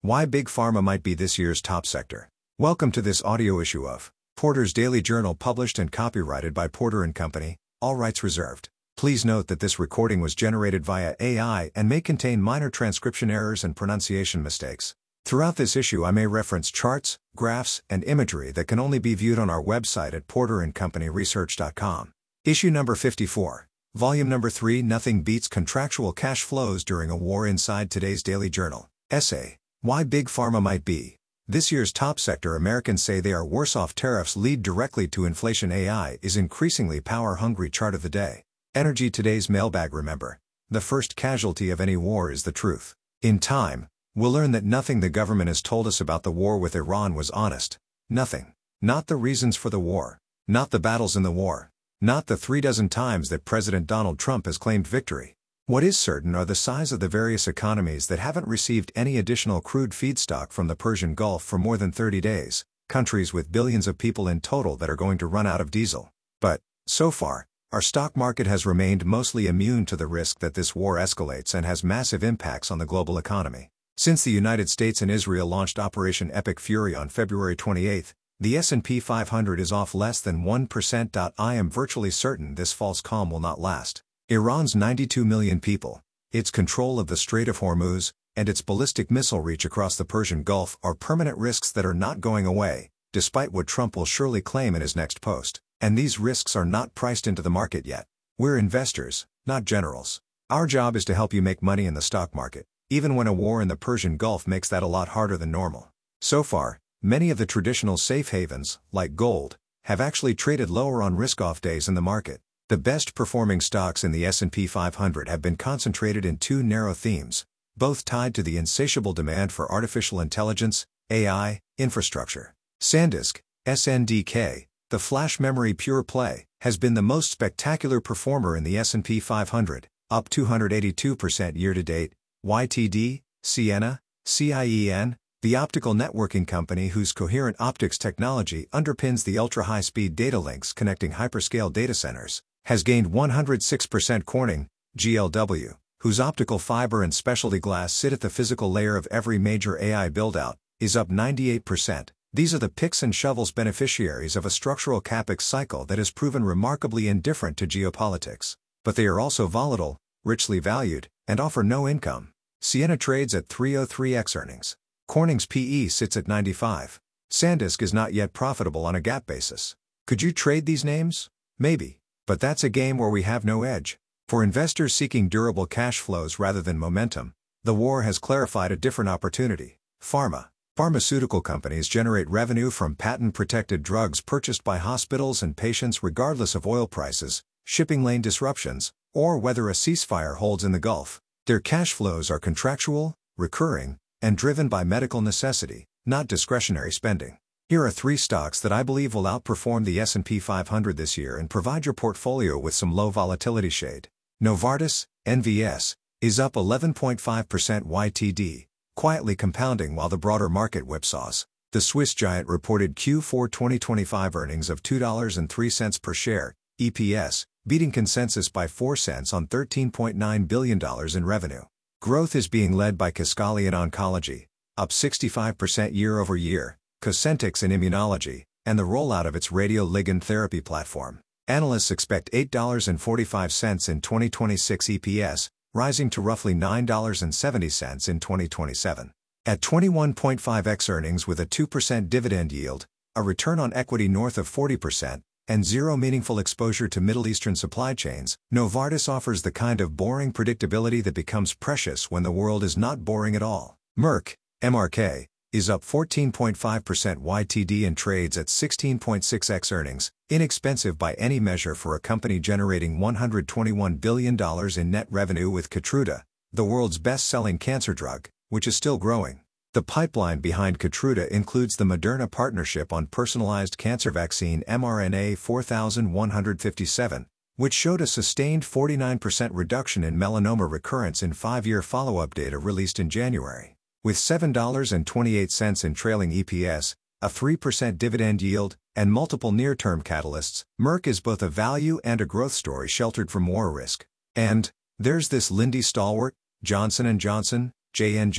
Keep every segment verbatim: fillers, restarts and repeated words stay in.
Why Big Pharma Might Be This Year's Top Sector. Welcome to this audio issue of Porter's Daily Journal, published and copyrighted by Porter and Company, all rights reserved. Please note that this recording was generated via A I and may contain minor transcription errors and pronunciation mistakes. Throughout this issue I may reference charts, graphs, and imagery that can only be viewed on our website at porter and company research dot com. Issue number fifty-four. Volume number three. Nothing Beats Contractual Cash Flows During a War. Inside Today's Daily Journal. Essay. Why Big Pharma Might Be This Year's Top Sector. Americans say they are worse off. Tariffs lead directly to inflation. A I is increasingly power-hungry. Chart of the day. Energy. Today's mailbag. Remember, the first casualty of any war is the truth. In time, we'll learn that nothing the government has told us about the war with Iran was honest. Nothing. Not the reasons for the war. Not the battles in the war. Not the three dozen times that President Donald Trump has claimed victory. What is certain are the size of the various economies that haven't received any additional crude feedstock from the Persian Gulf for more than thirty days, countries with billions of people in total that are going to run out of diesel. But, so far, our stock market has remained mostly immune to the risk that this war escalates and has massive impacts on the global economy. Since the United States and Israel launched Operation Epic Fury on February twenty-eighth, the S and P five hundred is off less than one percent. I am virtually certain this false calm will not last. Iran's ninety-two million people, its control of the Strait of Hormuz, and its ballistic missile reach across the Persian Gulf are permanent risks that are not going away, despite what Trump will surely claim in his next post. And these risks are not priced into the market yet. We're investors, not generals. Our job is to help you make money in the stock market, even when a war in the Persian Gulf makes that a lot harder than normal. So far, many of the traditional safe havens, like gold, have actually traded lower on risk-off days in the market. The best-performing stocks in the S and P five hundred have been concentrated in two narrow themes, both tied to the insatiable demand for artificial intelligence, A I, infrastructure. SanDisk, S N D K, the flash memory pure play, has been the most spectacular performer in the S and P five hundred, up two hundred eighty-two percent year-to-date. Y T D, Ciena, C I E N, the optical networking company whose coherent optics technology underpins the ultra-high-speed data links connecting hyperscale data centers, has gained one hundred six percent. Corning, G L W, whose optical fiber and specialty glass sit at the physical layer of every major A I build-out, is up ninety-eight percent. These are the picks and shovels beneficiaries of a structural capex cycle that has proven remarkably indifferent to geopolitics. But they are also volatile, richly valued, and offer no income. Ciena trades at three oh three x earnings. Corning's P E sits at ninety-five. SanDisk is not yet profitable on a GAAP basis. Could you trade these names? Maybe. But that's a game where we have no edge. For investors seeking durable cash flows rather than momentum, the war has clarified a different opportunity. Pharma. Pharmaceutical companies generate revenue from patent-protected drugs purchased by hospitals and patients regardless of oil prices, shipping lane disruptions, or whether a ceasefire holds in the Gulf. Their cash flows are contractual, recurring, and driven by medical necessity, not discretionary spending. Here are three stocks that I believe will outperform the S and P five hundred this year and provide your portfolio with some low volatility shade. Novartis, N V S, is up eleven point five percent Y T D, quietly compounding while the broader market whipsaws. The Swiss giant reported Q four twenty twenty-five earnings of two dollars and three cents per share, E P S, beating consensus by four cents on thirteen point nine billion dollars in revenue. Growth is being led by Kisqali in oncology, up sixty-five percent year-over-year, Cosentyx in immunology, and the rollout of its radioligand therapy platform. Analysts expect eight dollars and forty-five cents in twenty twenty-six E P S, rising to roughly nine dollars and seventy cents in twenty twenty-seven. At twenty-one point five x earnings with a two percent dividend yield, a return on equity north of forty percent, and zero meaningful exposure to Middle Eastern supply chains, Novartis offers the kind of boring predictability that becomes precious when the world is not boring at all. Merck, M R K, is up fourteen point five percent Y T D and trades at sixteen point six x earnings, inexpensive by any measure for a company generating one hundred twenty-one billion dollars in net revenue with Keytruda, the world's best-selling cancer drug, which is still growing. The pipeline behind Keytruda includes the Moderna partnership on personalized cancer vaccine M R N A four thousand one hundred fifty-seven, which showed a sustained forty-nine percent reduction in melanoma recurrence in five-year follow-up data released in January. With seven dollars and twenty-eight cents in trailing E P S, a three percent dividend yield, and multiple near-term catalysts, Merck is both a value and a growth story sheltered from war risk. And there's this Lindy stalwart, Johnson and Johnson, J and J.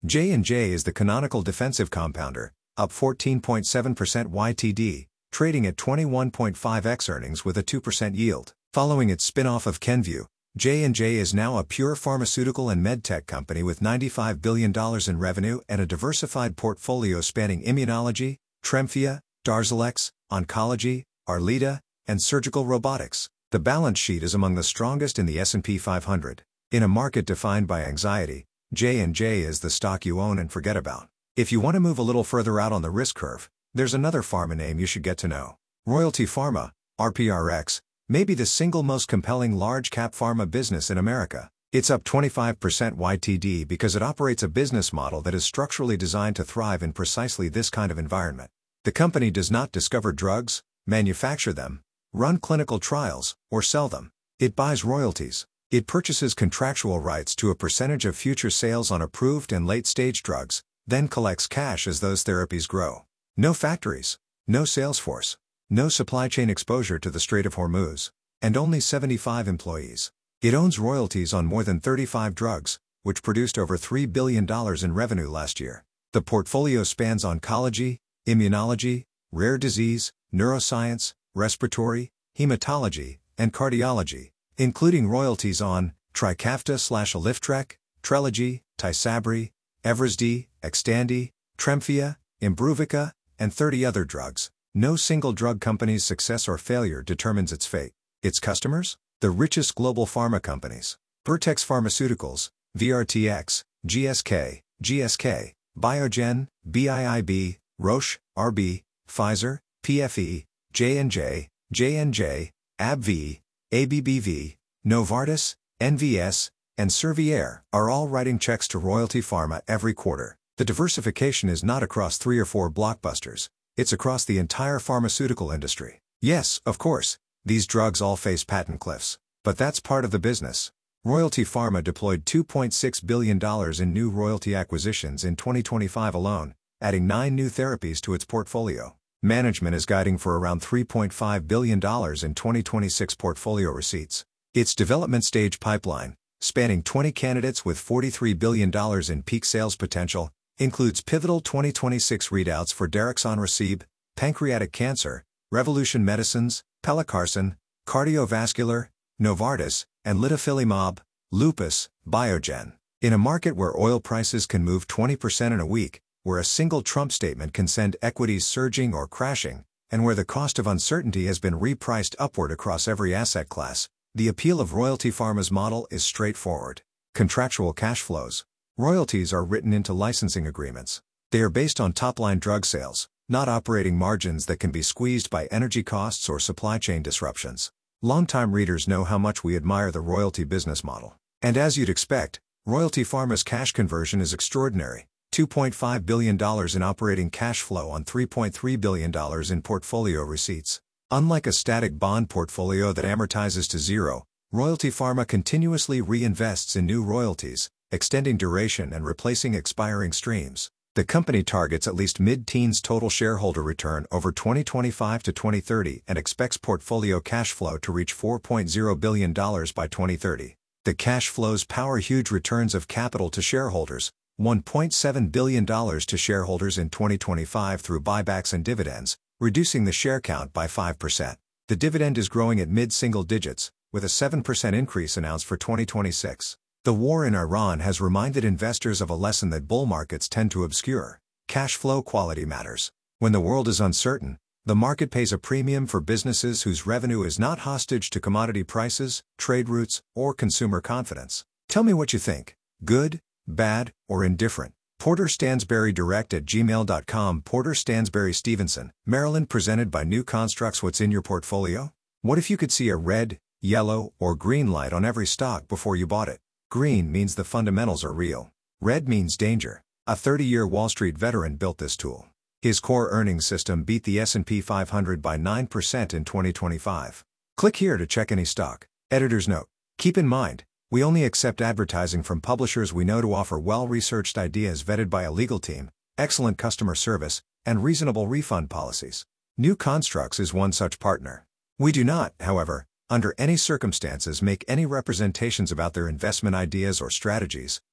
J and J is the canonical defensive compounder, up fourteen point seven percent Y T D, trading at twenty-one point five x earnings with a two percent yield. Following its spin-off of Kenvue, J and J is now a pure pharmaceutical and medtech company with ninety-five billion dollars in revenue and a diversified portfolio spanning immunology, Tremfya, Darzalex, oncology, Arleta, and surgical robotics. The balance sheet is among the strongest in the S and P five hundred. In a market defined by anxiety, J and J is the stock you own and forget about. If you want to move a little further out on the risk curve, there's another pharma name you should get to know. Royalty Pharma, R P R X, may be the single most compelling large-cap pharma business in America. It's up twenty-five percent Y T D because it operates a business model that is structurally designed to thrive in precisely this kind of environment. The company does not discover drugs, manufacture them, run clinical trials, or sell them. It buys royalties. It purchases contractual rights to a percentage of future sales on approved and late-stage drugs, then collects cash as those therapies grow. No factories, no sales force, no supply chain exposure to the Strait of Hormuz, and only seventy-five employees. It owns royalties on more than thirty-five drugs, which produced over three billion dollars in revenue last year. The portfolio spans oncology, immunology, rare disease, neuroscience, respiratory, hematology, and cardiology, including royalties on Trikafta/Alyftrek, Trelegy, Tysabri, Evrysdi, Xtandi, Tremfya, Imbruvica, and thirty other drugs. No single drug company's success or failure determines its fate. Its customers? The richest global pharma companies. Vertex Pharmaceuticals, V R T X, G S K, G S K, Biogen, B I I B, Roche, R B, Pfizer, P F E, J and J, J and J, AbbVie, A B B V, Novartis, N V S, and Servier are all writing checks to Royalty Pharma every quarter. The diversification is not across three or four blockbusters, it's across the entire pharmaceutical industry. Yes, of course, these drugs all face patent cliffs, but that's part of the business. Royalty Pharma deployed two point six billion dollars in new royalty acquisitions in twenty twenty-five alone, adding nine new therapies to its portfolio. Management is guiding for around three point five billion dollars in twenty twenty-six portfolio receipts. Its development stage pipeline, spanning twenty candidates with forty-three billion dollars in peak sales potential, includes pivotal twenty twenty-six readouts for Daraxonrasib, pancreatic cancer, Revolution Medicines, Pelacarsen, cardiovascular, Novartis, and litifilimab, lupus, Biogen. In a market where oil prices can move twenty percent in a week, where a single Trump statement can send equities surging or crashing, and where the cost of uncertainty has been repriced upward across every asset class, the appeal of Royalty Pharma's model is straightforward. Contractual cash flows. Royalties are written into licensing agreements. They are based on top-line drug sales, not operating margins that can be squeezed by energy costs or supply chain disruptions. Longtime readers know how much we admire the royalty business model. And as you'd expect, Royalty Pharma's cash conversion is extraordinary. two point five billion dollars in operating cash flow on three point three billion dollars in portfolio receipts. Unlike a static bond portfolio that amortizes to zero, Royalty Pharma continuously reinvests in new royalties, extending duration and replacing expiring streams. The company targets at least mid-teens total shareholder return over twenty twenty-five to twenty thirty and expects portfolio cash flow to reach four point zero billion dollars by twenty thirty. The cash flows power huge returns of capital to shareholders, one point seven billion dollars to shareholders in twenty twenty-five through buybacks and dividends, reducing the share count by five percent. The dividend is growing at mid-single digits, with a seven percent increase announced for twenty twenty-six. The war in Iran has reminded investors of a lesson that bull markets tend to obscure. Cash flow quality matters. When the world is uncertain, the market pays a premium for businesses whose revenue is not hostage to commodity prices, trade routes, or consumer confidence. Tell me what you think. Good, bad, or indifferent. Porter Stansberry Direct at gmail dot com. Porter Stansberry Stevenson, Maryland. Presented by New Constructs. What's in your portfolio? What if you could see a red, yellow, or green light on every stock before you bought it? Green means the fundamentals are real. Red means danger. A thirty-year Wall Street veteran built this tool. His core earnings system beat the S and P five hundred by nine percent in twenty twenty-five. Click here to check any stock. Editor's note. Keep in mind, we only accept advertising from publishers we know to offer well-researched ideas vetted by a legal team, excellent customer service, and reasonable refund policies. New Constructs is one such partner. We do not, however, under any circumstances make any representations about their investment ideas or strategies,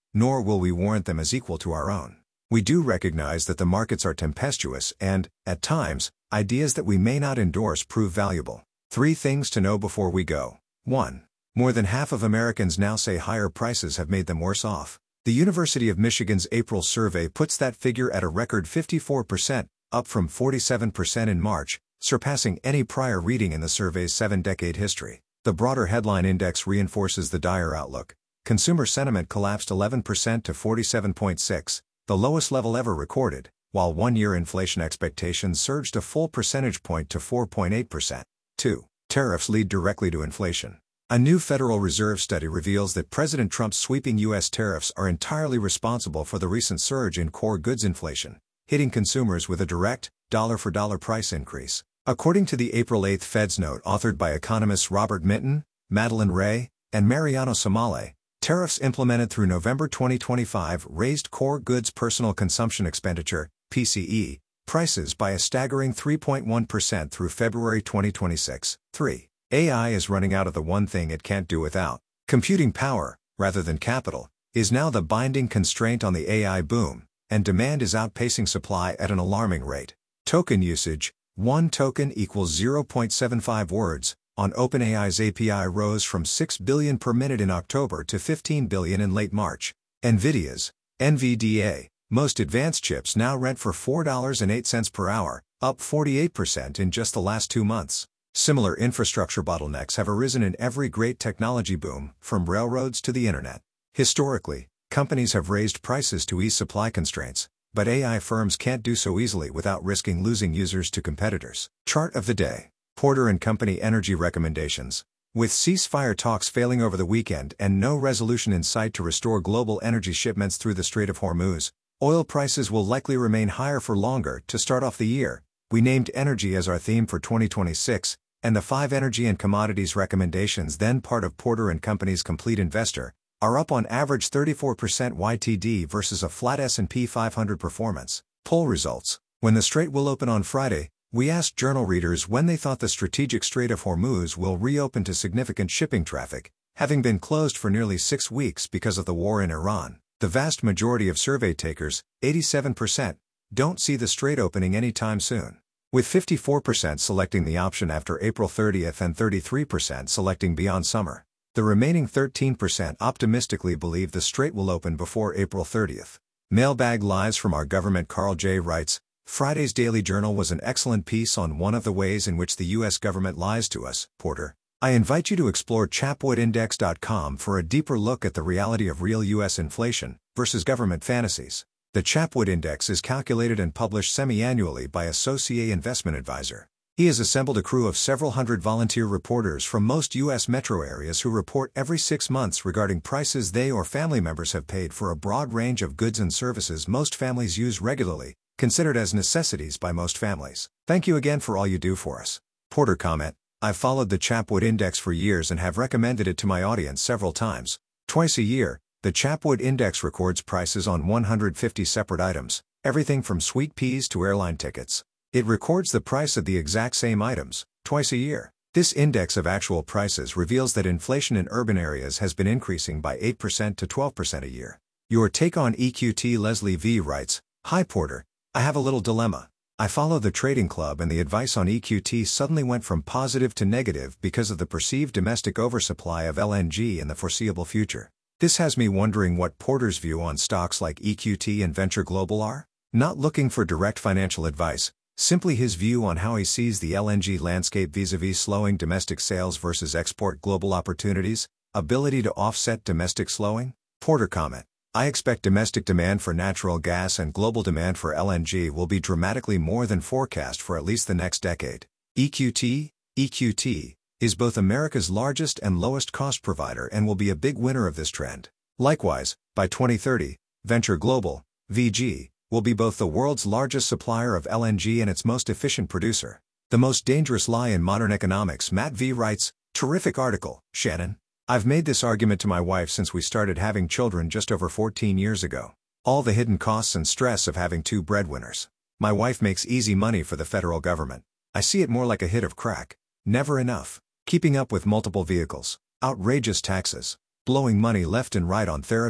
nor will we warrant them as equal to our own. We do recognize that the markets are tempestuous and, at times, ideas that we may not endorse prove valuable. Three things to know before we go. one. More than half of Americans now say higher prices have made them worse off. The University of Michigan's April survey puts that figure at a record fifty-four percent, up from forty-seven percent in March, surpassing any prior reading in the survey's seven-decade history. The broader headline index reinforces the dire outlook. Consumer sentiment collapsed eleven percent to forty-seven point six, the lowest level ever recorded, while one-year inflation expectations surged a full percentage point to four point eight percent. two. Tariffs lead directly to inflation. A new Federal Reserve study reveals that President Trump's sweeping U S tariffs are entirely responsible for the recent surge in core goods inflation, hitting consumers with a direct, dollar-for-dollar price increase. According to the April eighth Fed's note authored by economists Robert Minton, Madeline Ray, and Mariano Somale, tariffs implemented through November twenty twenty-five raised core goods personal consumption expenditure, P C E, prices by a staggering three point one percent through February twenty twenty-six. three. A I is running out of the one thing it can't do without. Computing power, rather than capital, is now the binding constraint on the A I boom, and demand is outpacing supply at an alarming rate. Token usage, one token equals zero point seven five words, on OpenAI's A P I rose from six billion per minute in October to fifteen billion in late March. NVIDIA's N V D A, most advanced chips now rent for four dollars and eight cents per hour, up forty-eight percent in just the last two months. Similar infrastructure bottlenecks have arisen in every great technology boom, from railroads to the internet. Historically, companies have raised prices to ease supply constraints, but A I firms can't do so easily without risking losing users to competitors. Chart of the day. Porter and Company Energy Recommendations. With ceasefire talks failing over the weekend and no resolution in sight to restore global energy shipments through the Strait of Hormuz, oil prices will likely remain higher for longer. To start off the year, we named energy as our theme for twenty twenty-six, and the five energy and commodities recommendations, then part of Porter and Company's Complete Investor, are up on average thirty-four percent Y T D versus a flat S and P five hundred performance. Poll results. When the Strait will open on Friday, we asked journal readers when they thought the strategic Strait of Hormuz will reopen to significant shipping traffic, having been closed for nearly six weeks because of the war in Iran. The vast majority of survey takers, eighty-seven percent, don't see the Strait opening anytime soon, with fifty-four percent selecting the option after April thirtieth and thirty-three percent selecting beyond summer. The remaining thirteen percent optimistically believe the Strait will open before April thirtieth. Mailbag Lies from Our Government. Carl J. writes, Friday's Daily Journal was an excellent piece on one of the ways in which the U S government lies to us, Porter. I invite you to explore chapwood index dot com for a deeper look at the reality of real U S inflation versus government fantasies. The Chapwood Index is calculated and published semi-annually by Associé Investment Advisor. He has assembled a crew of several hundred volunteer reporters from most U S metro areas who report every six months regarding prices they or family members have paid for a broad range of goods and services most families use regularly, considered as necessities by most families. Thank you again for all you do for us. Porter comment, I've followed the Chapwood Index for years and have recommended it to my audience several times. Twice a year, the Chapwood Index records prices on one hundred fifty separate items, everything from sweet peas to airline tickets. It records the price of the exact same items, twice a year. This index of actual prices reveals that inflation in urban areas has been increasing by eight percent to twelve percent a year. Your take on E Q T? Leslie V. writes, Hi Porter. I have a little dilemma. I follow the trading club and the advice on E Q T suddenly went from positive to negative because of the perceived domestic oversupply of L N G in the foreseeable future. This has me wondering what Porter's view on stocks like E Q T and Venture Global are. Not looking for direct financial advice, simply his view on how he sees the L N G landscape vis-a-vis slowing domestic sales versus export global opportunities, ability to offset domestic slowing. Porter comment, I expect domestic demand for natural gas and global demand for L N G will be dramatically more than forecast for at least the next decade. E Q T, E Q T, is both America's largest and lowest cost provider and will be a big winner of this trend. Likewise, by twenty thirty, Venture Global, V G, will be both the world's largest supplier of L N G and its most efficient producer. The most dangerous lie in modern economics. Matt V. writes, terrific article, Shannon. I've made this argument to my wife since we started having children just over fourteen years ago. All the hidden costs and stress of having two breadwinners. My wife makes easy money for the federal government. I see it more like a hit of crack. Never enough. Keeping up with multiple vehicles. Outrageous taxes. Blowing money left and right on therapy,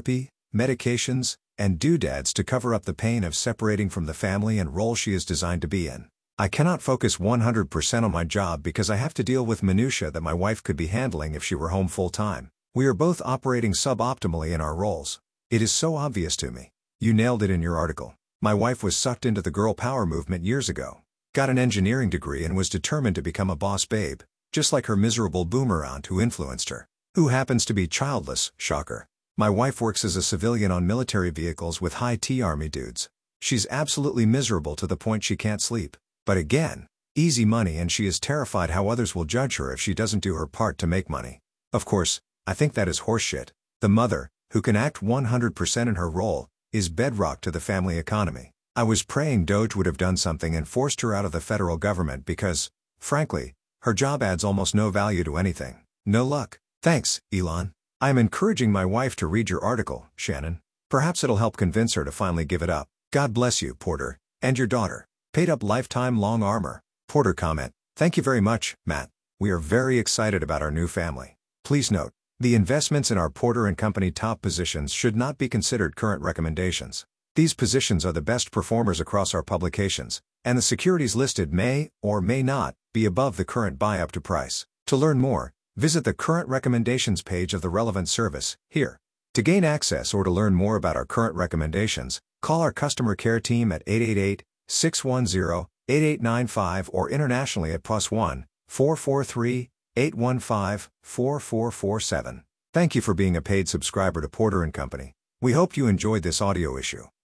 medications, and doodads to cover up the pain of separating from the family and role she is designed to be in. I cannot focus one hundred percent on my job because I have to deal with minutia that my wife could be handling if she were home full-time. We are both operating suboptimally in our roles. It is so obvious to me. You nailed it in your article. My wife was sucked into the girl power movement years ago. Got an engineering degree and was determined to become a boss babe, just like her miserable boomer aunt who influenced her. Who happens to be childless, shocker. My wife works as a civilian on military vehicles with high-T army dudes. She's absolutely miserable to the point she can't sleep. But again, easy money, and she is terrified how others will judge her if she doesn't do her part to make money. Of course, I think that is horseshit. The mother, who can act one hundred percent in her role, is bedrock to the family economy. I was praying Doge would have done something and forced her out of the federal government because, frankly, her job adds almost no value to anything. No luck. Thanks, Elon. I am encouraging my wife to read your article, Shannon. Perhaps it'll help convince her to finally give it up. God bless you, Porter, and your daughter. Paid up lifetime long armor. Porter comment. Thank you very much, Matt. We are very excited about our new family. Please note, the investments in our Porter and Company top positions should not be considered current recommendations. These positions are the best performers across our publications, and the securities listed may, or may not, be above the current buy-up to price. To learn more, visit the current recommendations page of the relevant service, here. To gain access or to learn more about our current recommendations, call our customer care team at eight eight eight, six one zero, eight eight nine five or internationally at plus one, four four three, eight one five, four four four seven. Thank you for being a paid subscriber to Porter and Company. We hope you enjoyed this audio issue.